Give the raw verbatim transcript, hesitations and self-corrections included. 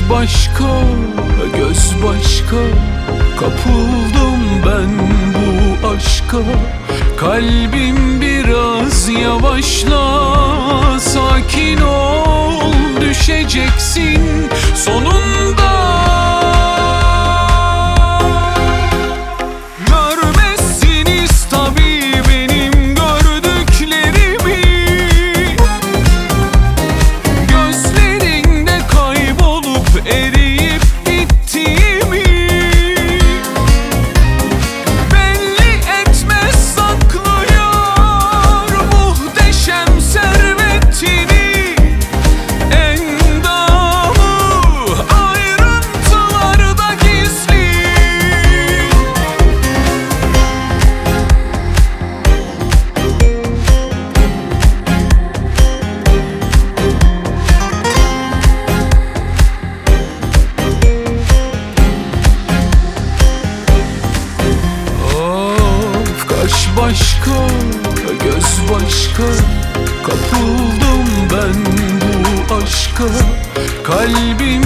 başka, göz başka. Kapıldım ben bu aşka. Kalbim biraz yavaşla, sakin ol, düşeceksin sonunda. Görmezsiniz tabii benim gördüklerimi. Gözlerinde kaybolup eriyip gittiğimi. Belli etmez, saklıyor muhteşem servetini. Endamı ayrıntılarda gizli. Of, kaş başka, göz başka. Kapıldım ben bu aşka. Kalbim